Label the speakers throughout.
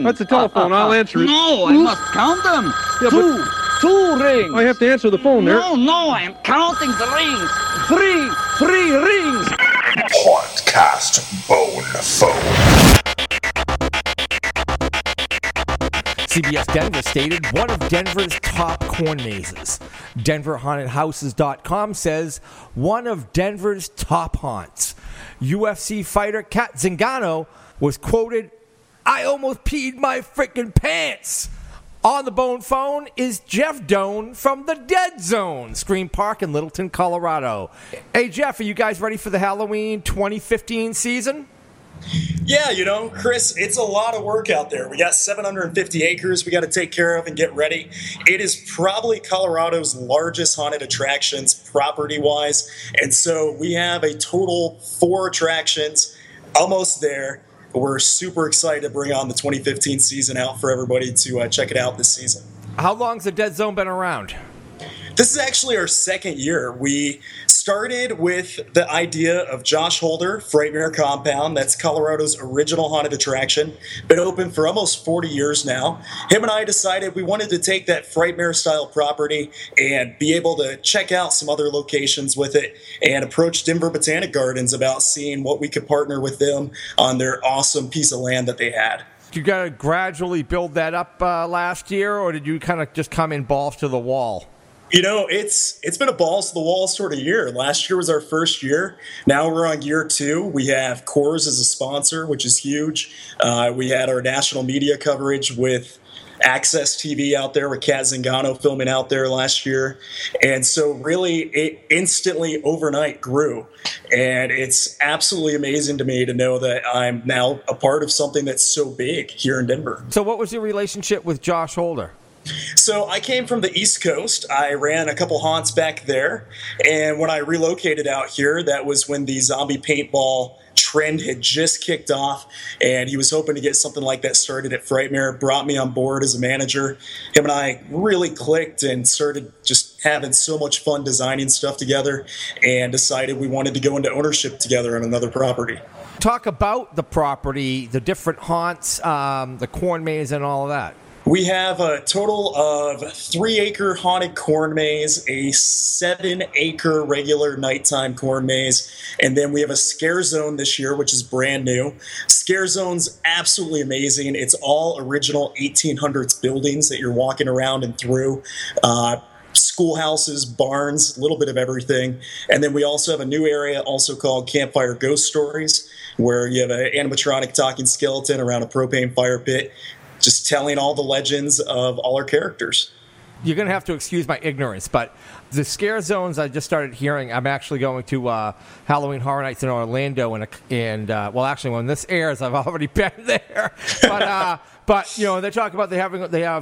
Speaker 1: That's a telephone. I'll answer it.
Speaker 2: No, I must count them.
Speaker 1: Yeah,
Speaker 2: Two rings.
Speaker 1: I have to answer the phone there.
Speaker 2: No, I'm counting the rings. Three rings.
Speaker 3: Podcast Bone Phone.
Speaker 4: CBS Denver stated one of Denver's top corn mazes. DenverHauntedHouses.com says one of Denver's top haunts. UFC fighter Kat Zingano was quoted, "I almost peed my freaking pants." On the Bone Phone is Jeff Doan from the Dead Zone, Scream Park in Littleton, Colorado. Hey, Jeff, are you guys ready for the Halloween 2015 season?
Speaker 5: Yeah, Chris, it's a lot of work out there. We got 750 acres we got to take care of and get ready. It is probably Colorado's largest haunted attractions property-wise. And so we have a total 4 attractions, almost there. We're super excited to bring on the 2015 season out for everybody to check it out this season.
Speaker 4: How long's the Dead Zone been around?
Speaker 5: This is actually our second year. We started with the idea of Josh Holder, Frightmare Compound. That's Colorado's original haunted attraction. Been open for almost 40 years now. Him and I decided we wanted to take that Frightmare-style property and be able to check out some other locations with it and approach Denver Botanic Gardens about seeing what we could partner with them on their awesome piece of land that they had.
Speaker 4: You got to gradually build that up last year, or did you kind of just come in balls to the wall?
Speaker 5: It's been a balls to the wall sort of year. Last year was our first year. Now we're on year 2. We have Coors as a sponsor, which is huge. We had our national media coverage with Access TV out there with Kat Zingano filming out there last year. And so really it instantly overnight grew. And it's absolutely amazing to me to know that I'm now a part of something that's so big here in Denver.
Speaker 4: So what was your relationship with Josh Holder?
Speaker 5: So I came from the East Coast. I ran a couple haunts back there. And when I relocated out here, that was when the zombie paintball trend had just kicked off. And he was hoping to get something like that started at Frightmare, brought me on board as a manager. Him and I really clicked and started just having so much fun designing stuff together and decided we wanted to go into ownership together on another property.
Speaker 4: Talk about the property, the different haunts, the corn maze and all of that.
Speaker 5: We have a total of 3-acre haunted corn maze, a 7-acre regular nighttime corn maze, and then we have a scare zone this year, which is brand new. Scare zone's absolutely amazing. It's all original 1800s buildings that you're walking around and through. Schoolhouses, barns, a little bit of everything. And then we also have a new area also called Campfire Ghost Stories, where you have an animatronic talking skeleton around a propane fire pit, just telling all the legends of all our characters.
Speaker 4: You're going to have to excuse my ignorance, but the scare zones I just started hearing, I'm actually going to Halloween Horror Nights in Orlando, and well, actually, when this airs, I've already been there. But they talk about they have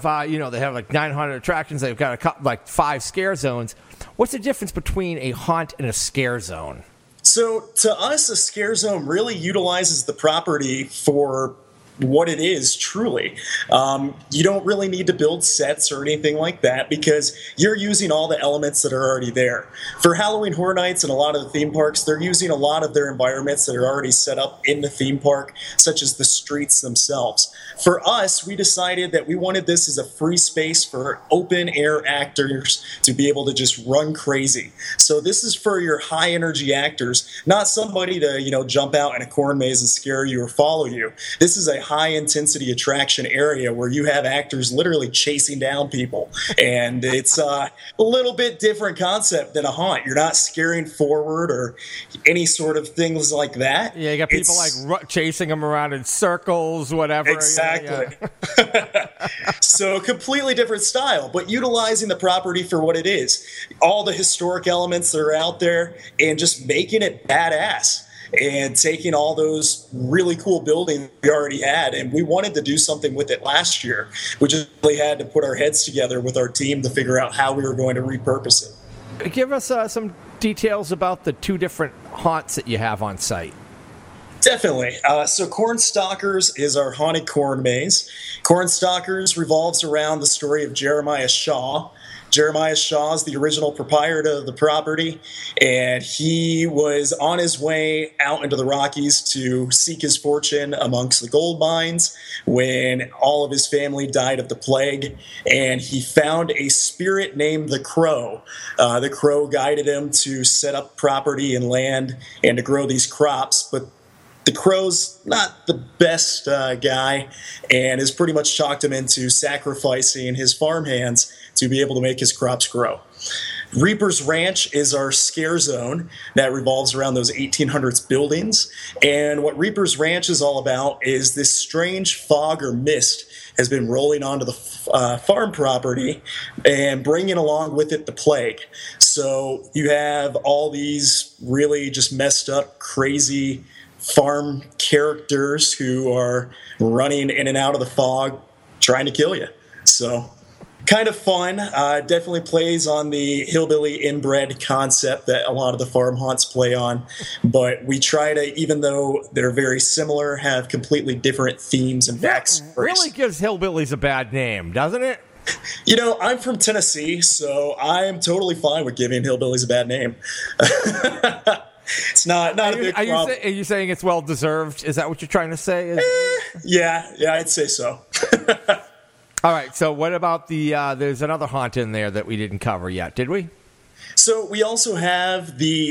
Speaker 4: like 900 attractions. They've got a couple, like 5 scare zones. What's the difference between a haunt and a scare zone?
Speaker 5: So to us, a scare zone really utilizes the property for what it is truly. You don't really need to build sets or anything like that because you're using all the elements that are already there. For Halloween Horror Nights and a lot of the theme parks, they're using a lot of their environments that are already set up in the theme park, such as the streets themselves. For us, we decided that we wanted this as a free space for open air actors to be able to just run crazy. So this is for your high energy actors, not somebody to, jump out in a corn maze and scare you or follow you. This is a high intensity attraction area where you have actors literally chasing down people. And it's a little bit different concept than a haunt. You're not scaring forward or any sort of things like that.
Speaker 4: Yeah, you got people chasing them around in circles, whatever.
Speaker 5: Exactly. Yeah. So completely different style, but utilizing the property for what it is. All the historic elements that are out there and just making it badass. And taking all those really cool buildings we already had, and we wanted to do something with it last year. We just really had to put our heads together with our team to figure out how we were going to repurpose it.
Speaker 4: Give us some details about the 2 different haunts that you have on site.
Speaker 5: Definitely. So Cornstalkers is our haunted corn maze. Cornstalkers revolves around the story of Jeremiah Shaw. Jeremiah Shaw's the original proprietor of the property, and he was on his way out into the Rockies to seek his fortune amongst the gold mines when all of his family died of the plague, and he found a spirit named the Crow. The Crow guided him to set up property and land and to grow these crops, but the Crow's not the best guy and has pretty much talked him into sacrificing his farmhands to be able to make his crops grow. Reaper's Ranch is our scare zone that revolves around those 1800s buildings. And what Reaper's Ranch is all about is this strange fog or mist has been rolling onto the farm property and bringing along with it the plague. So you have all these really just messed up, crazy farm characters who are running in and out of the fog trying to kill you. So kind of fun. Definitely plays on the hillbilly inbred concept that a lot of the farm haunts play on. But we try to, even though they're very similar, have completely different themes and backstories.
Speaker 4: Really gives hillbillies a bad name, doesn't it?
Speaker 5: You know, I'm from Tennessee, so I'm totally fine with giving hillbillies a bad name. It's not a big problem.
Speaker 4: Are you saying it's well deserved? Is that what you're trying to say?
Speaker 5: Yeah, I'd say so.
Speaker 4: All right, so what about there's another haunt in there that we didn't cover yet, did we?
Speaker 5: So we also have the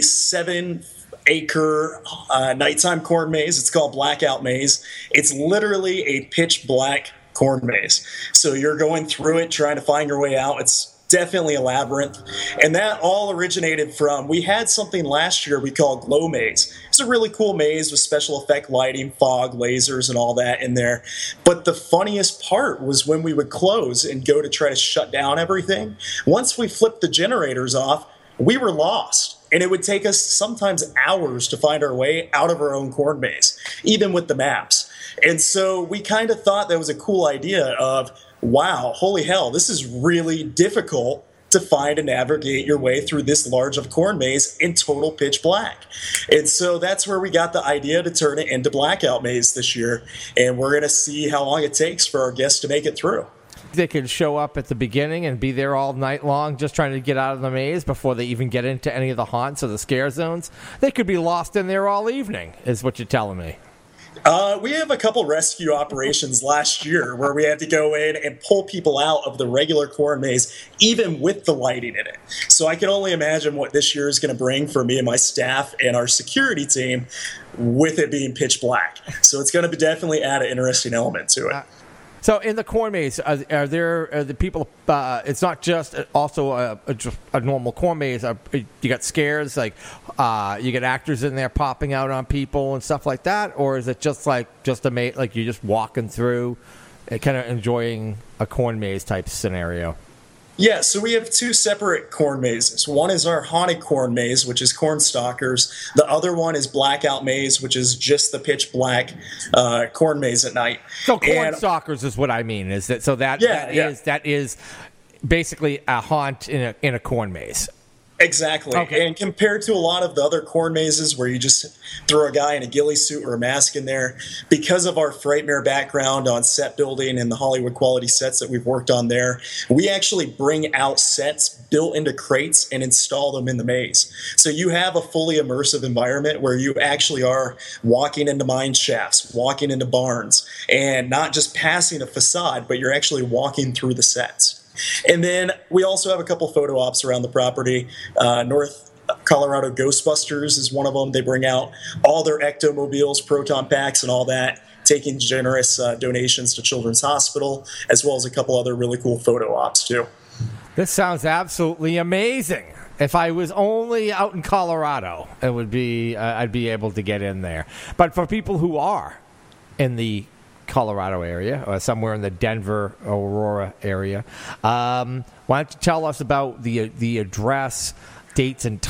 Speaker 5: 7-acre nighttime corn maze. It's called Blackout Maze. It's literally a pitch black corn maze. So you're going through it, trying to find your way out. It's definitely a labyrinth. And that all originated from, we had something last year we called Glow Maze. It's a really cool maze with special effect lighting, fog, lasers, and all that in there. But the funniest part was when we would close and go to try to shut down everything. Once we flipped the generators off, we were lost. And it would take us sometimes hours to find our way out of our own corn maze, even with the maps. And so we kind of thought that was a cool idea of, wow, holy hell, this is really difficult to find and navigate your way through this large of corn maze in total pitch black. And so that's where we got the idea to turn it into Blackout Maze this year. And we're going to see how long it takes for our guests to make it through.
Speaker 4: They could show up at the beginning and be there all night long just trying to get out of the maze before they even get into any of the haunts or the scare zones. They could be lost in there all evening, is what you're telling me.
Speaker 5: We have a couple rescue operations last year where we had to go in and pull people out of the regular corn maze, even with the lighting in it. So I can only imagine what this year is going to bring for me and my staff and our security team with it being pitch black. So it's going to definitely add an interesting element to it.
Speaker 4: So in the corn maze, are the people? It's not just also a normal corn maze. You got scares, like you get actors in there popping out on people and stuff like that, or is it just a maze, like you're just walking through, kind of enjoying a corn maze type scenario?
Speaker 5: Yeah, so we have two separate corn mazes. One is our haunted corn maze, which is Corn Stalkers. The other one is Blackout Maze, which is just the pitch black corn maze at night.
Speaker 4: So Corn Stalkers is what I mean. Is that so? That is basically a haunt in a corn maze.
Speaker 5: Exactly. Okay. And compared to a lot of the other corn mazes where you just throw a guy in a ghillie suit or a mask in there, because of our Frightmare background on set building and the Hollywood quality sets that we've worked on there, we actually bring out sets built into crates and install them in the maze. So you have a fully immersive environment where you actually are walking into mine shafts, walking into barns, and not just passing a facade, but you're actually walking through the sets. And then we also have a couple photo ops around the property. North Colorado Ghostbusters is one of them. They bring out all their ectomobiles, proton packs, and all that, taking generous donations to Children's Hospital, as well as a couple other really cool photo ops, too.
Speaker 4: This sounds absolutely amazing. If I was only out in Colorado, it would be I'd be able to get in there. But for people who are in the Colorado area or somewhere in the Denver, Aurora area, why don't you tell us about the address, dates and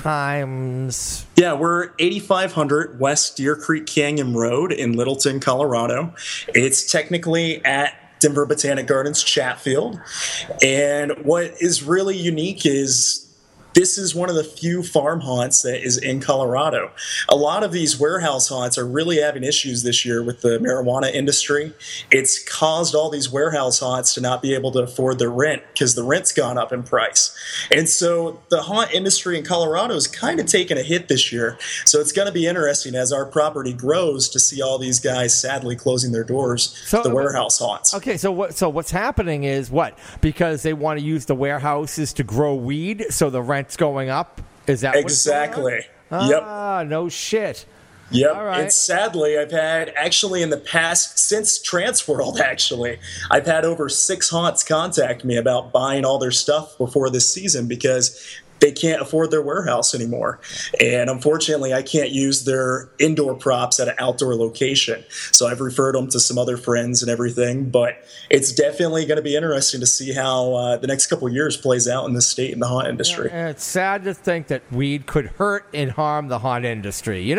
Speaker 4: times?
Speaker 5: Yeah, we're 8500 West Deer Creek Canyon Road in Littleton, Colorado. It's technically at Denver Botanic Gardens Chatfield. And what is really unique is this is one of the few farm haunts that is in Colorado. A lot of these warehouse haunts are really having issues this year with the marijuana industry. It's caused all these warehouse haunts to not be able to afford their rent because the rent's gone up in price. And so the haunt industry in Colorado is kind of taking a hit this year. So it's going to be interesting as our property grows to see all these guys sadly closing their doors to the warehouse haunts.
Speaker 4: Okay, so what's happening is what? Because they want to use the warehouses to grow weed, so the rent's going up? Is that
Speaker 5: exactly?
Speaker 4: Yep. No shit.
Speaker 5: Yep.
Speaker 4: All right.
Speaker 5: And sadly, I've had actually in the past, since Transworld, I've had over 6 haunts contact me about buying all their stuff before this season because they can't afford their warehouse anymore. And unfortunately, I can't use their indoor props at an outdoor location. So I've referred them to some other friends and everything. But it's definitely going to be interesting to see how the next couple of years plays out in the state and the haunt industry.
Speaker 4: Yeah, and it's sad to think that weed could hurt and harm the haunt industry.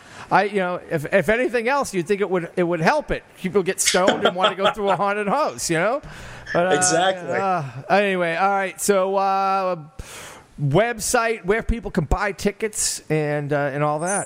Speaker 4: If anything else, you'd think it would help it. People get stoned and want to go through a haunted house, But,
Speaker 5: exactly.
Speaker 4: Anyway, all right. So website where people can buy tickets and all that.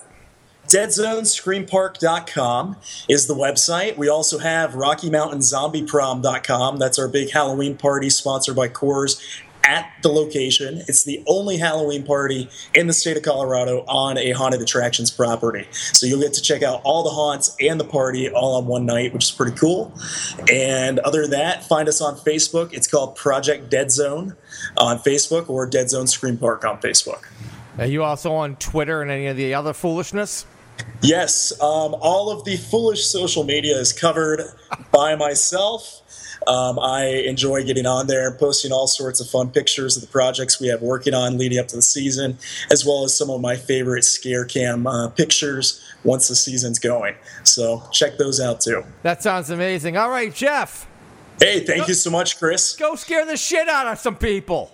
Speaker 5: DeadZoneScreamPark.com is the website. We also have RockyMountainZombieProm.com. That's our big Halloween party sponsored by Coors at the location. It's the only Halloween party in the state of Colorado on a haunted attractions property. So you'll get to check out all the haunts and the party all on one night, which is pretty cool. And other than that, find us on Facebook. It's called Project Dead Zone on Facebook or Dead Zone Scream Park on Facebook.
Speaker 4: Are you also on Twitter and any of the other foolishness?
Speaker 5: Yes. All of the foolish social media is covered by myself. I enjoy getting on there and posting all sorts of fun pictures of the projects we have working on leading up to the season, as well as some of my favorite scare cam pictures once the season's going. So check those out too.
Speaker 4: That sounds amazing. All right, Jeff.
Speaker 5: Hey, thank you so much, Chris.
Speaker 4: Go scare the shit out of some people.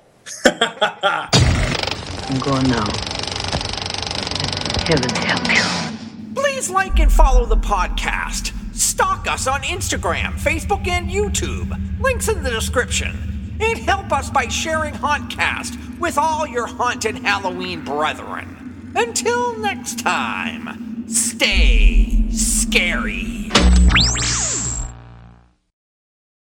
Speaker 6: I'm going now. Heaven help you.
Speaker 7: Please like and follow the podcast. Stalk us on Instagram, Facebook, and YouTube. Links in the description. And help us by sharing Hauntcast with all your haunted Halloween brethren. Until next time, stay scary.